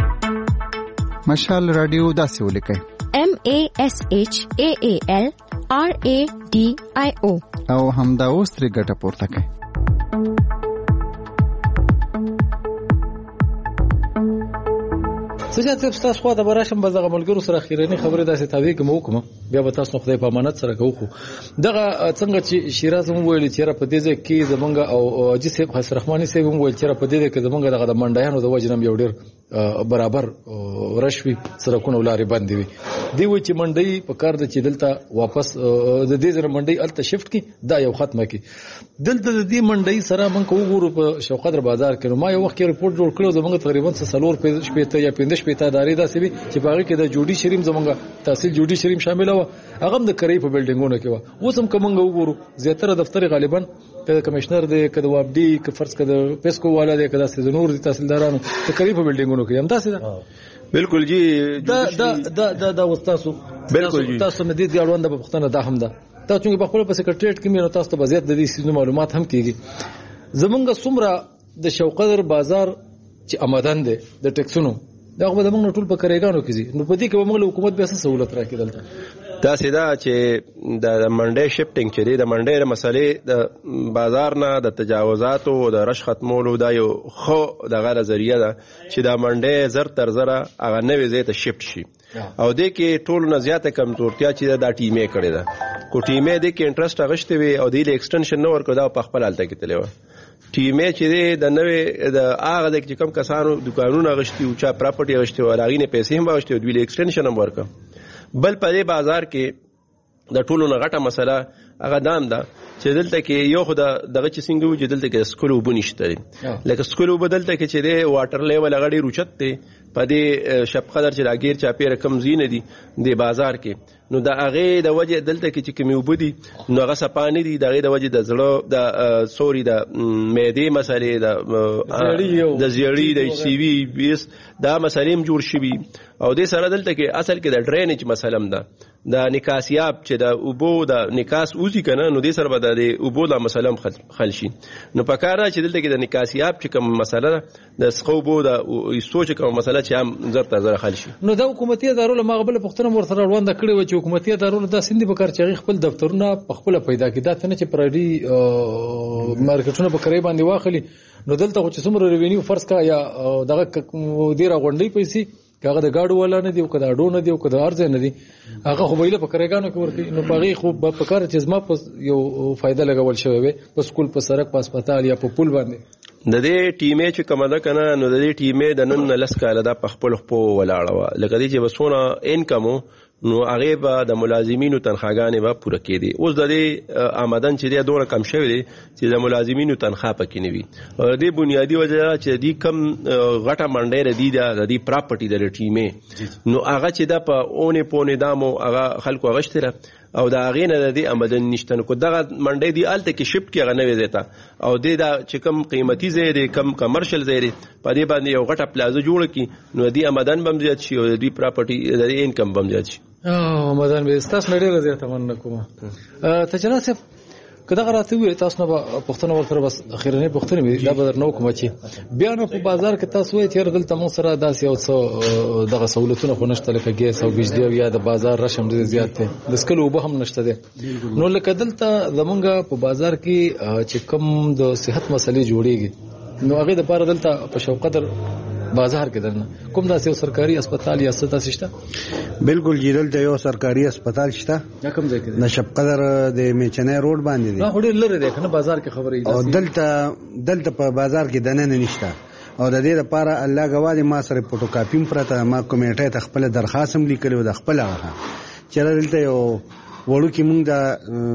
مشال رادیو داسې ولیکئ MASHAAL RADIO او همدا اوس ترې ګټه پورته کړئ. سجاد صاحب تاسو خو د براشم بزغه ملګرو سره اخیرنی خبره داسې تاوی کوم وکم بیا به تاسو خدای په امانت سره کوو دغه څنګه چې شیراز مو ویل چې را په دې ځای کې زمونږ او اجي صاحب حسن رحماني صاحب مو ویل چې را په دې ځای کې زمونږ دغه د منډیانو د وجنم یو ډیر برابر رشوي سرکونه ولاري باندې وي دی و چې منډي په کار د چې دلته واپس د دې ځر منډي الته شفت کی دا یو ختمه کی دلته د دې منډي سره مونږ وګورو په شوقدر بازار کې ما یو وخت رپورت جوړ کړو زمونږ تقریبا 3 شپته یا 5 شپته داري داسې وي چې باغې کې د جوړي شریم زمونږ تحصیل جوړي شریم شامل و هغه د کرای په بلډینګونو کې و اوس هم کومنګ وګورو زیاتره دفتر غالبا کله کمشنر دی کله وابډي ک فرض کده پیسکو والا دی کله سيزنور دي تحصیلدارانو ته کرای په بلډینګونو کې هم تاسو بالکل جی دا وستاسو بالکل جی تاسو مدید غاړوند په پښتنه دا هم ده تاسو چې په خپل په سیکریټریټ کې مینو تاسو ته بزیات د دې سیمو معلومات هم کیږي زمونږ څومره د شوقدر بازار چې آمدن دي د ټیکسونو دا خو د موږ ټول په کریګانو کې دي نو په دې کې موږ له حکومت به څه سہولت راکړي دلته دا سیدا چې د منډي شفټینګ چې د منډي د مسلې د بازار نه د تجاوزاتو او د رش ختمولو دا یو خو د غیر ذریعہ ده چې د منډي زر تر زره هغه نوې ځای ته شفټ شي او د کې ټول نه زیاته کمزورتیا چې دا ټیمې کړې ده کو ټیمې د کې انټرست اغشته وي او د ایکسټنشن نو ورکو دا په خپل حالت کې تللی و ټیمې چې د نوې د هغه د کم کسانو دکانونو غشتي او چا پراپرټي غشتي او راغینه پیسې هم غشتي او د ایکسټنشن هم ورکو بل په دې بازار کې د ټولو نه غټه مسله هغه دام ده چې دلته کې یو خو دغه چې څنګه وي دلته کې سکول وبنشته لکه سکول وبدلته کې چې د واټر لیول غړي روچت ته په دې شپ قدر چې راګیر چا پیر کم زینه دي د بازار کې نو د هغه د وجه دلته کې چې کمی وبدي نو هغه سپانه دي د هغه د وجه د زړه د سوري د معدې مسلې د زیړی د سی وی بیس دا مسلې هم جوړ شوي او د سره دلته کې اصل کې د ډرینج مسلم ده د نکاسیاب چې د اوبو د نکاس اوزي کنه نو د سره به د اوبو د مسلم خلشي نو په کار چې دلته کې د نکاسیاب چې کوم مسله د سقوبو د سوچ کوم مسله چې هم زر تر زر خلشي نو د حکومتي ادارو له مغبل پښتنه ورسره روان د کړي و چې حکومتي ادارو د سندې په کار چې خپل دفترونه په خپل پیدا کړي دا څنګه چې پرایډي مارکیټونه په کړي باندې واخلي نو دلته چې څومره ریوینیو فرض کا یا دغه ډیره غونډي پیسې هغه د گاډو ولا نه دی او کدا اډو نه دی او کدا ارز نه دی هغه خو ویله په کرګانو کې ورکی نو باغی خو په کار چې زما په یو فائدہ لګول شوی وي په سکول په سړک په هسپتال یا په پل باندې د دې ټیمې چې کومه کنه نو د دې ټیمې د نن لس کاله د خپل خپل ولاړه و لکه دې چې وسونه انکمو نو هغه به د ملازمینو تنخواګانې به پوره کړي اوس د دې آمدن چې د دوه کم شوی دی چې د ملازمینو تنخواه پکې نه وي او د بنیادی وجه چې د کم غټه منډې ردی د دې پراپرټي د ټیمې نو هغه چې د په اونې پونه دامو هغه خلکو غشتره او دا غینه د دې آمدن نشته نو دغه منډې دی الته کې شپ کې غنوي دیتا او د چې کم قیمتي زیری کم کمرشل زیری په دې باندې یو غټه پلازا جوړ کی نو دې آمدن بم زیات شي او دې پراپرټي د انکم بم زیات شي آمدن به تاسو ډیره زیاته مننه کوم ته جناب صاحب کدا غراته وي تاسو نه پښتنه ورته بس اخیرنه پښتنه وي دا بدر نو کوم چې بیا نو په بازار کې تاسو یې تیر دلته مون سره داسې او څو دغه سہولتونه خو نشته لکه ګیس او بجلی او یا د بازار رشم ډیر زیات دی د سکلو به هم نشته دی نو لکه دلته زمونږ په بازار کې چې کم د صحت مسلې جوړیږي نو هغه د پاره دلته په شوقدر بازار کې درنه کوم داسې یو سرکاري هسپتال یا څه تاسو شته بالکل جیدل ته یو سرکاري هسپتال شته کوم ځای کې نشب قدر د میچنې روډ باندې دی دا هډیر لره دی کنه بازار کې خبرې او دلته په بازار کې دنه نشته او د دې لپاره الله غواړي ما سره فوټوکاپیم پرته ما کمیټه ته خپل درخواست هم لیکلو د خپل هغه چې دلته یو وړو کې مونږ د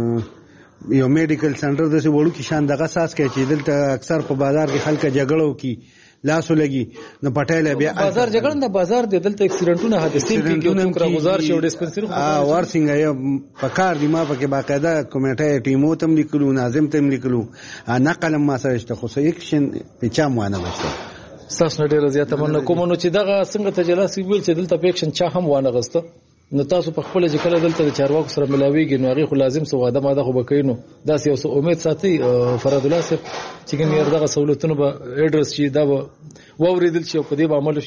یو میډیکل سنټر د څه وړو کې شان دغه اساس کې چې دلته اکثر په بازار کې خلک جګړو کې لاسو لګي نو پټایله بیا بازار جګړن د بازار د دلته اکسیډنټونه حادثې کې کوم کرا گزار شي او ډیسپنسری ورسنګ یو پکار دی ما پکې باقاعده کمیټه ټیمو تم لیکلو ناظم تم لیکلو نقل ما سره شته خو سیکشن په چا موانه بشته تاسو ډیر زیاته مننه کوم نو چې دغه څنګه تجلاسی ویل چې دلته پېکشن چا هم وانه غسته نو تاسو په خپل ځکه دلته د چارواکو سره ملاويږي نو هغه خو لازم سو واده ماده خو بکینو دا یو څه امید ساتي فراد الله صاحب چې ګنې دغه سہولتونه به اډرس شي دا ووریدل شي په دې به عمل شي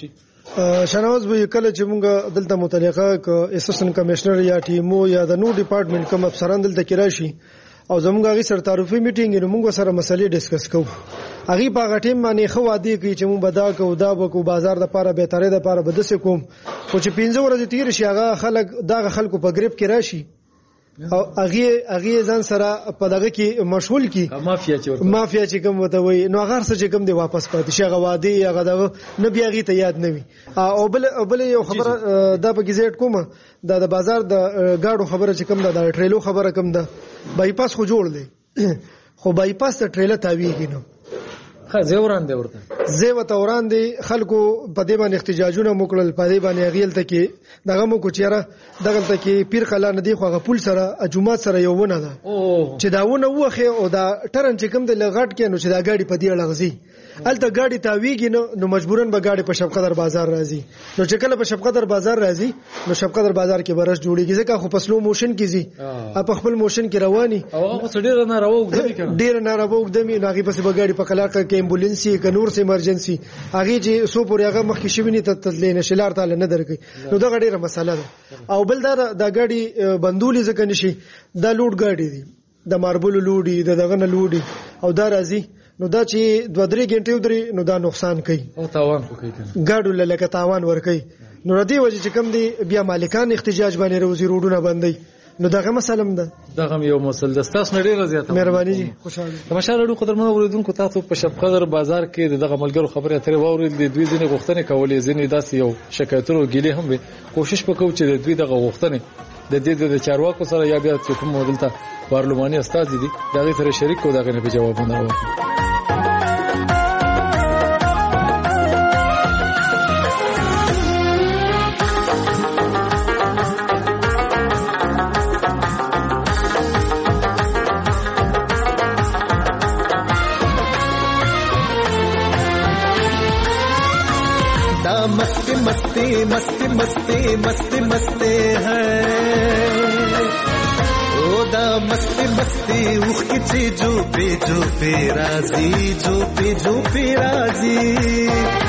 شناوز به کله چې مونږ دلته متعلقه ک اسسټنټ کمشنر یا ټیمو یا د نو ډپارټمنټ کوم افسران دلته کې راشي او زموږ هغه سره تعارفي میټینګ موږ سره مسلې ډیسکس کوو. هغه په هغه ټیم باندې خو وادي کوي چې مونږ بدا کو دا کو بازار د پاره به ترې د پاره بده سه کوم خو چې 15 ورځې تیر شي هغه خلک دا خلکو په گریپ کې راشي او هغه ځان سره په دغه کې مشغول کی مافیا چې کوم وته وي نو هغه څه چې کوم دی واپس پاتې شي هغه وادي هغه دغه نه بیا هغه ته یاد نه وي. او بل یو خبره دا په گزیټ کومه د بازار د گاډو خبره چې کوم د ټریلو خبره کوم ده بایپاس خو جوړ دی خو بایپاس ته ټریلر تاویږي نو زیوران دی ورته زیوتوران دی خلکو په دې باندې احتجاجونه موکړل په دې باندې غیل ته کې دغه مو کو چیرې دغه ته کې پیر خلا ندی خو غ پول سره جمعات سره یو ونه ده چې داونه وخه او دا ټرن چې کوم د لغټ کې نو چې دا گاډي په دې لغزي الته گاډي تاویږي نو مجبورن به گاډي په شفقدر بازار راځي نو چې کله په شفقدر بازار راځي نو شفقدر بازار کې برش جوړیږي ځکه خو په سلو موشن کې زی په خپل موشن کې رواني او هغه ډیر نه راوګدمي ډیر نه راوګدمي ناغي پسې به گاډي په کلاکه کې امبولانسي ک نور سي ایمرجنسي هغه چې سو پورې هغه مخکې شویني ته تدلین شلار تعالی نه درکې نو دا ډیره مسله ده. او بل دا گاډي بندولې ځکه نشي دا لوډ گاډي دي د ماربل لوډي دغه نه لوډي او دا راځي نو دا چې 2-3 غنټې ودري نو دا نقصان کوي او تاوان کوي گاډو لکه تاوان ور کوي نو ردی وجه چې کم دي بیا مالکان احتجاج باندې روزي روډونه بندي نو دغه مسلم ده دغه یو مسل د تاسو نه ډیره زیاته مهرباني جی خوشاله تماشا لرو قدرمن اوریدونکو تاسو په شفقدر بازار کې دغه ملګرو خبره اترې واورید د دوی ځینې غوښتنې کولې ځینې داسې یو شکایتونو ګیلې هم وي کوشش وکړو چې د دوی دغه غوښتنې د دې د چارواکو سره یا بیا چې کوم دلته پارلماني استاد دي دغه سره شریک کو دغه نه جوابونه ورکړي. मस्ती मस्ती मस्ती मस्ती मस्ती मस्ती है ओ दा मस्ती मस्ती उखी जो पे राजी जो पे राजी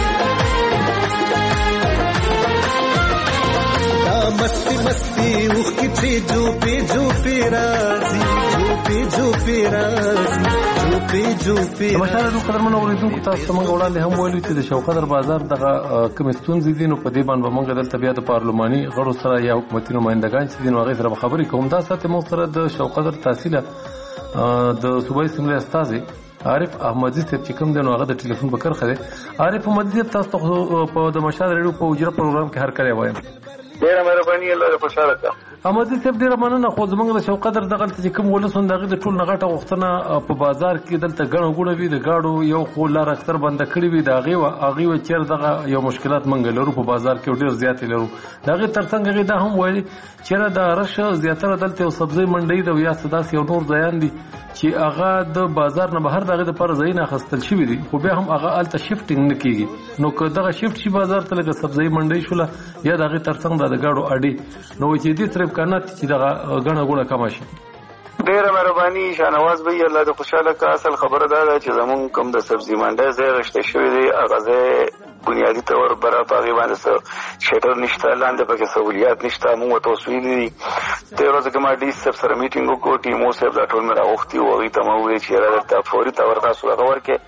दा मस्ती मस्ती उखी जो पे राजी जो पे राजी مشاهده قدرمن اوریدونکو تاسو موږ وړاندې هم ویلو چې د شوقدر بازار دغه کوم ستونزې دي نو په دې باندې موږ دلته بیا د پارلماني غړو سره یا حکومتي نمائندګان چې دین واغې سره خبرې کوم دا ساته موږ سره د شوقدر تحصیل د صوبایي اسمبلی استاد عارف احمدی صاحب چې کوم دنو هغه د ټلیفون په کرخه دی. عارف احمدی تاسو په د مشاهده ریډیو په اجرا پروګرام کې هر کله وایم ډیره مهرباني الله دې خوشاله کړه. احمدی صاحب ډیره مننه خو زمونږ د شوقدر دغه چې کوم ولسون دغه د ټول نغټه غوښتنه په بازار کې دلته غنو غوړه وي د گاډو یو خو لار اکثر بند کړی وي دغه چیر دغه یو مشکلات منګ لرو په بازار کې ډیر زیات لرو دغه ترڅنګ غي دا هم وایي چې دا رش زیاتره دلته او سبزی منډي د یا صداس یو نور ځایان دي چې هغه د بازار نه بهر دغه د پر ځای نه خستل شي دي خو بیا هم هغه الته شیفټینګ نه کیږي نو که دغه شیفټ شي بازار ته لکه سبزی منډي شوله یا دغه ترڅنګ د گاډو اډي نو چې دې طرف کنه چې دغه غنه غوړه کم شي. ډیره مهرباني شاهنواز بھائی الله دې خوشاله کا. اصل خبره دا ده چې زمون کوم د سبزی منډي ځای غشته شوی دی هغه بنیادی طور پر باغی باندې شټر نشته لاندې پکې سہولیات نشته موږ توسوي دي ته ورځ کې ما ډي سب سره میټینګ وکړو ټیمو سره دا ټول مې راوختي او غي ته مو وی چې راځه فوري تور تاسو هغه ورکه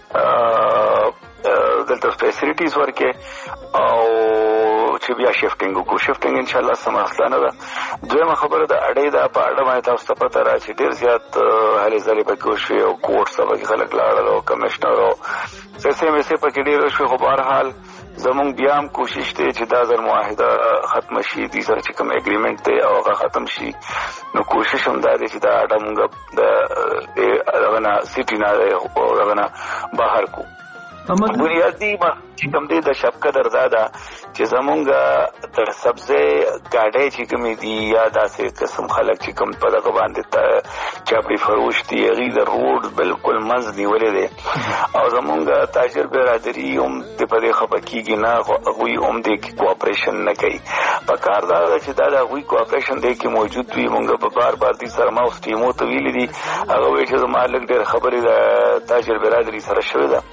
دلته فیسیلیټیز ورکه او چې بیا شیفټینګ وکړو شیفټینګ ان شاء الله سم اصله نه ده. دویمه خبره د اړې د په اړه باندې تاسو ته پته را چې ډیر زیات هلي ځلې پکې شوی او کوټ سره کې خلک لاړل او کمشنر او څه مې پکې ډیر شوی خو بهر حال زمونږ بیا هم کوشش دی چې دا ځل معاهده ختم شي دي سره چې کوم اګریمنت دی او هغه ختم شي نو کوشش هم دا دی چې دا اډه مونږ د هغه نه سیټي نه او هغه نه بهر کو بنیادی ما چې کوم دی د شفقدر زاده چې زمونږ د سبزی گاډۍ چې کومې دي یا داسې قسم خلک چې کوم په دغه باندې چاپړي فروش دي هغې د روډ بالکل منځ نیولې دی او زمونږ تاجر برادري هم د په دې خفه کېږي نه هغوی هم دې کې کوآپریشن نه کوي. په کار دا ده چې دا د هغوی کوآپریشن دی کې موجود وي مونږ په بار بار دي سره ما اوس ټیمو ته ویلي دي هغه وایي چې زما لږ ډېر خبرې د تاجر برادري سره شوې ده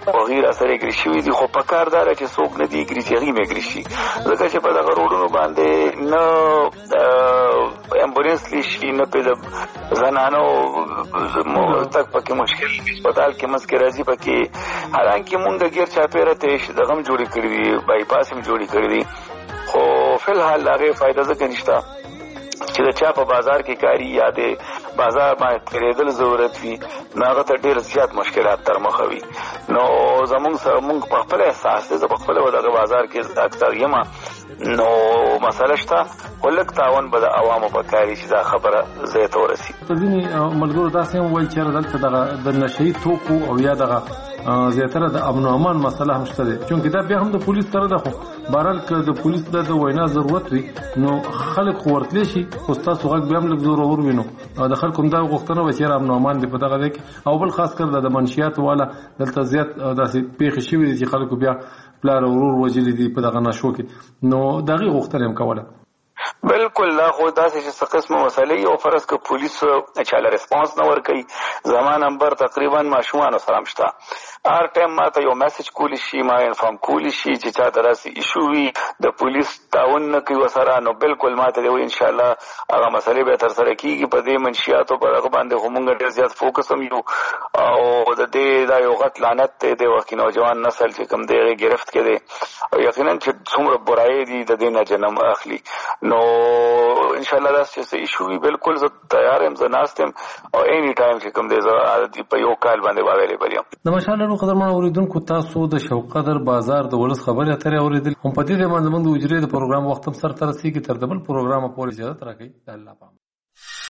غیر سره اګری شوی دي خو په کار دار چې څوک نه دی اګری چې هغه اګری شي ځکه چې په دغه روډونو باندې نه امبولانس لشي نه په زنانو تک پکې مشکل هسپتال کې مسکه راځي پکې حالانکه مونږ غیر چا پیره ته دغه جوړی کړی دی بای پاس هم جوړی کړی دی خو فلحال هغه فائدہ ځکه نشته چې د چا په بازار کې کاری یادې بازار باندې تیرېدل ضرورت وي ناغه ته ډېر زیات مشکلات تر مخه وي نو زمونږ سره مونږ په خپل احساس دې په خپل دغه بازار کې اکثر یما نو مسله شته ولک تاون به د عوامو په کاری چې دا خبره زه ته ورسي په ځینې ملګرو داسې وایي چې دلته د نشئی توکو او یا دغه زیاتره د امن او امان مسله هم شته دي چونکه دا بیا هم د پولیس سره ده خو بهرحال که د پولیس د وینا ضرورت وي نو خلک خو ورتلی شي خو ستاسو غږ بیا هم لږ زورور وي نو د خلکو هم دا غوښتنه وه چې امن او امان دې په دغه ځای کې او بل خاص کر د منشیاتو والا دلته زیات داسې پیښې شوي دي چې خلکو بیا پلار او ورور وژلي دي په دغه نشو کې نو د هغې غوښتنه هم کوله بالکل لا خو داسې چې څه قسمه مسلې او فرض که پولیس چاله ریسپانس نه ورکوي زما نمبر تقریبا ماشومانو سره هم شته هر ټایم ماته یو میسج کولی شي ما انفارم کولی شي چې چا داسې ایشو وي د پولیس تعاون نه کوي ورسره نو بالکل ماته دی ان شاء الله هغه مسلې به تر سره کیږي په دې منشیاتو په هغه باندې خو مونږ ډېر زیات فوکس هم یو او د دې دا یو غټ لعنت دی د وخت نوجوان نسل چې کوم دی گرفت کړي او یقینا چې څومره برایي دي د دې نه جنم اخلي نو ان شاء الله دا چې ایشو وي بالکل زه تیار یم زه ناست یم او اني ټایم چې کوم دی زه په یو کال باندې اویلیبل یم د مشال قدرمن اوریدونکو تاسو د شوق قدر بازار د ولس خبرې اترې اوریدل هم په دې باندې موږ د اجرې د پروګرام وخت هم سره ترسي کې تر دبل پروګرام پورې اجازه راکړي الله پام